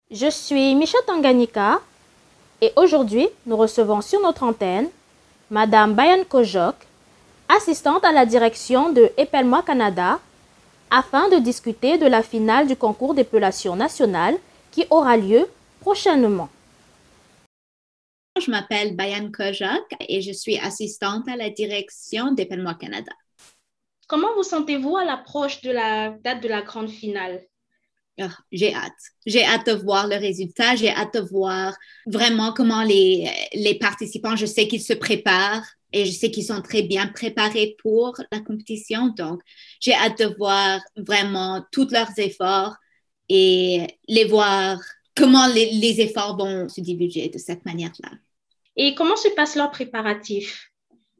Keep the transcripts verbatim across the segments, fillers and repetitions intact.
Je suis Micha Tanganyika et aujourd'hui, nous recevons sur notre antenne Madame Bayan Kojok, assistante à la direction de Épelle-moi Canada, afin de discuter de la finale du concours d'épellation nationale qui aura lieu prochainement. Je m'appelle Bayan Kojok et je suis assistante à la direction d'Épelle-moi Canada. Comment vous sentez-vous à l'approche de la date de la grande finale? Oh, j'ai hâte. J'ai hâte de voir le résultat. J'ai hâte de voir vraiment comment les, les participants, je sais qu'ils se préparent et je sais qu'ils sont très bien préparés pour la compétition. Donc, j'ai hâte de voir vraiment tous leurs efforts et les voir comment les, les efforts vont se diviser de cette manière-là. Et comment se passent leurs préparatifs?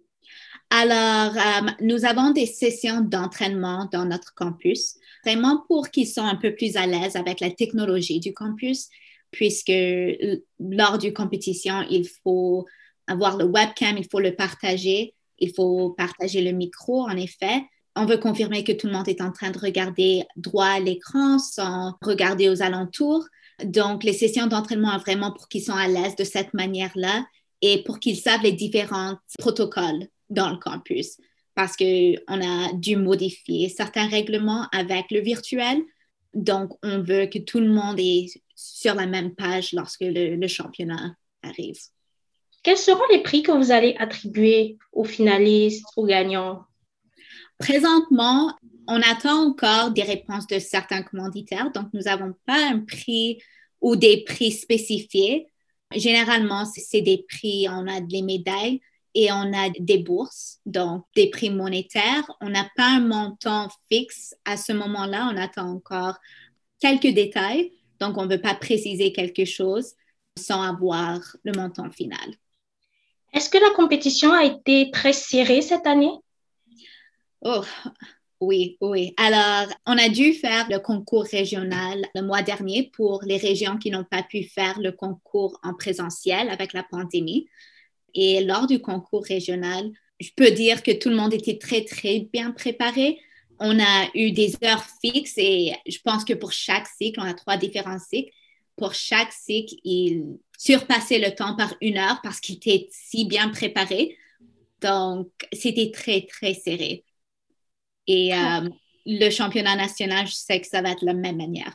Alors, euh, nous avons des sessions d'entraînement dans notre campus, vraiment pour qu'ils soient un peu plus à l'aise avec la technologie du campus, puisque lors du compétition, il faut avoir le webcam, il faut le partager, il faut partager le micro, en effet. On veut confirmer que tout le monde est en train de regarder droit à l'écran sans regarder aux alentours. Donc, les sessions d'entraînement sont vraiment pour qu'ils soient à l'aise de cette manière-là et pour qu'ils savent les différents protocoles dans le campus, parce qu'on a dû modifier certains règlements avec le virtuel. Donc, on veut que tout le monde est sur la même page lorsque le, le championnat arrive. Quels seront les prix que vous allez attribuer aux finalistes, aux gagnants? Présentement, on attend encore des réponses de certains commanditaires, donc nous n'avons pas un prix ou des prix spécifiés. Généralement, c'est des prix, on a des médailles et on a des bourses, donc des prix monétaires. On n'a pas un montant fixe à ce moment-là. On attend encore quelques détails, donc on ne veut pas préciser quelque chose sans avoir le montant final. Est-ce que la compétition a été très serrée cette année? Oh, oui, oui. Alors, on a dû faire le concours régional le mois dernier pour les régions qui n'ont pas pu faire le concours en présentiel avec la pandémie. Et lors du concours régional, je peux dire que tout le monde était très, très bien préparé. On a eu des heures fixes et je pense que pour chaque cycle, on a trois différents cycles. Pour chaque cycle, il surpassait le temps par une heure parce qu'il était si bien préparé. Donc, c'était très, très serré. Et euh, le championnat national, je sais que ça va être de la même manière.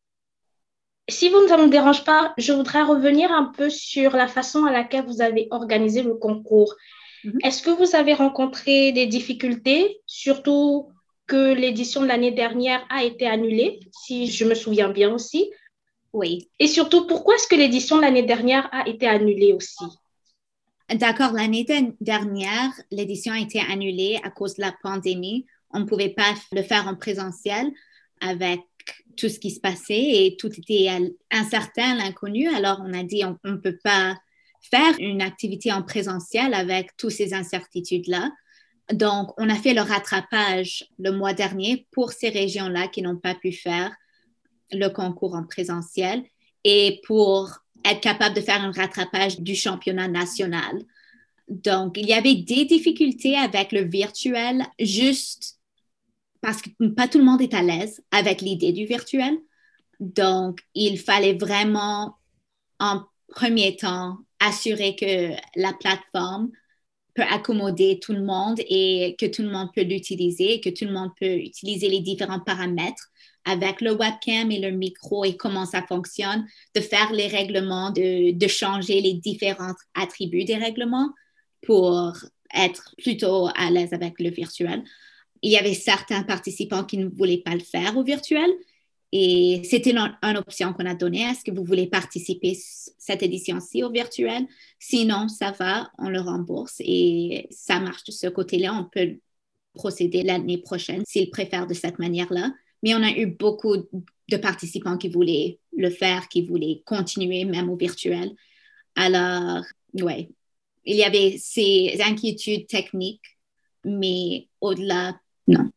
Si vous ne me dérange pas, je voudrais revenir un peu sur la façon à laquelle vous avez organisé le concours. Mm-hmm. Est-ce que vous avez rencontré des difficultés, surtout que l'édition de l'année dernière a été annulée, si je me souviens bien aussi? Oui. Et surtout, pourquoi est-ce que l'édition de l'année dernière a été annulée aussi? D'accord, l'année de- dernière, l'édition a été annulée à cause de la pandémie. On ne pouvait pas le faire en présentiel avec tout ce qui se passait et tout était incertain, l'inconnu. Alors, on a dit on ne peut pas faire une activité en présentiel avec toutes ces incertitudes-là. Donc, on a fait le rattrapage le mois dernier pour ces régions-là qui n'ont pas pu faire le concours en présentiel et pour être capable de faire un rattrapage du championnat national. Donc, il y avait des difficultés avec le virtuel, juste parce que pas tout le monde est à l'aise avec l'idée du virtuel. Donc, il fallait vraiment, en premier temps, assurer que la plateforme peut accommoder tout le monde et que tout le monde peut l'utiliser, que tout le monde peut utiliser les différents paramètres avec le webcam et le micro et comment ça fonctionne, de faire les règlements, de, de changer les différents attributs des règlements pour être plutôt à l'aise avec le virtuel. Il y avait certains participants qui ne voulaient pas le faire au virtuel et c'était une, une option qu'on a donnée. Est-ce que vous voulez participer cette édition-ci au virtuel? Sinon, ça va, on le rembourse et ça marche de ce côté-là. On peut procéder l'année prochaine s'ils préfèrent de cette manière-là. Mais on a eu beaucoup de participants qui voulaient le faire, qui voulaient continuer même au virtuel. Alors, oui, il y avait ces inquiétudes techniques, mais au-delà, non.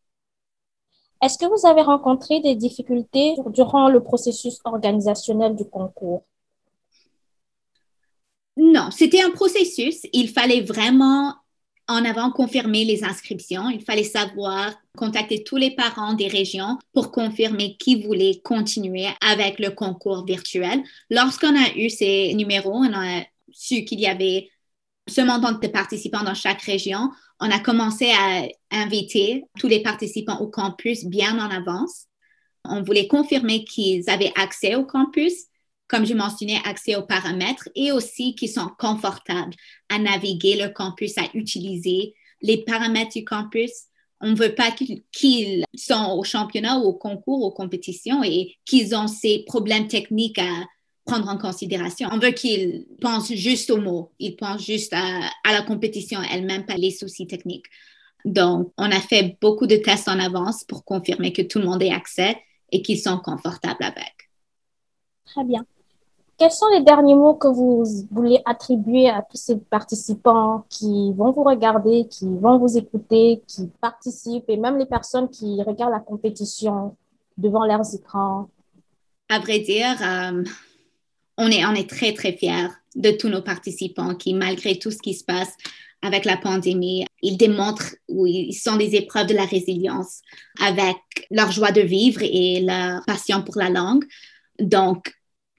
Est-ce que vous avez rencontré des difficultés durant le processus organisationnel du concours? Non, c'était un processus. Il fallait vraiment en avant confirmer les inscriptions. Il fallait savoir contacter tous les parents des régions pour confirmer qui voulait continuer avec le concours virtuel. Lorsqu'on a eu ces numéros, on a su qu'il y avait ce montant de participants dans chaque région. On a commencé à inviter tous les participants au campus bien en avance. On voulait confirmer qu'ils avaient accès au campus, comme j'ai mentionné, accès aux paramètres et aussi qu'ils sont confortables à naviguer le campus, à utiliser les paramètres du campus. On ne veut pas qu'ils, qu'ils sont au championnat ou au concours, aux compétitions et qu'ils ont ces problèmes techniques à prendre en considération. On veut qu'ils pensent juste aux mots, ils pensent juste à, à la compétition elle-même, pas les soucis techniques. Donc, on a fait beaucoup de tests en avance pour confirmer que tout le monde ait accès et qu'ils sont confortables avec. Très bien. Quels sont les derniers mots que vous voulez attribuer à tous ces participants qui vont vous regarder, qui vont vous écouter, qui participent et même les personnes qui regardent la compétition devant leurs écrans? À vrai dire, euh, on est, on est très, très fiers de tous nos participants qui, malgré tout ce qui se passe avec la pandémie, ils démontrent ou ils sont des épreuves de la résilience avec leur joie de vivre et leur passion pour la langue. Donc,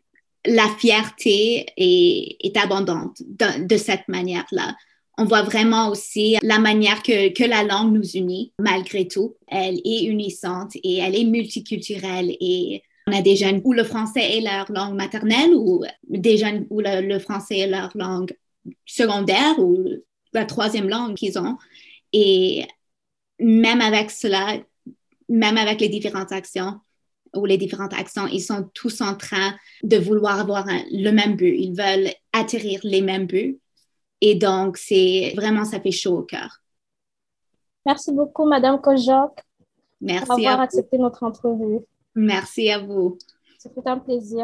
la fierté est, est abondante de, de cette manière-là. On voit vraiment aussi la manière que, que la langue nous unit, malgré tout. Elle est unissante et elle est multiculturelle. Et on a des jeunes où le français est leur langue maternelle ou des jeunes où le, le français est leur langue secondaire ou la troisième langue qu'ils ont. Et même avec cela, même avec les différentes actions, ou les différents accents, ils sont tous en train de vouloir avoir un, le même but. Ils veulent atterrir les mêmes buts. Et donc, c'est vraiment, ça fait chaud au cœur. Merci beaucoup, Madame Kojok, Merci pour avoir à accepté notre entrevue. Merci à vous. C'était un plaisir.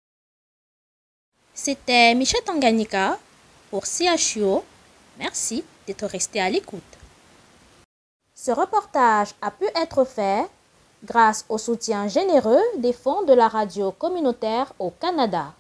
C'était Michel Tanganyika pour C H U O. Merci d'être resté à l'écoute. Ce reportage a pu être fait grâce au soutien généreux des fonds de la radio communautaire au Canada.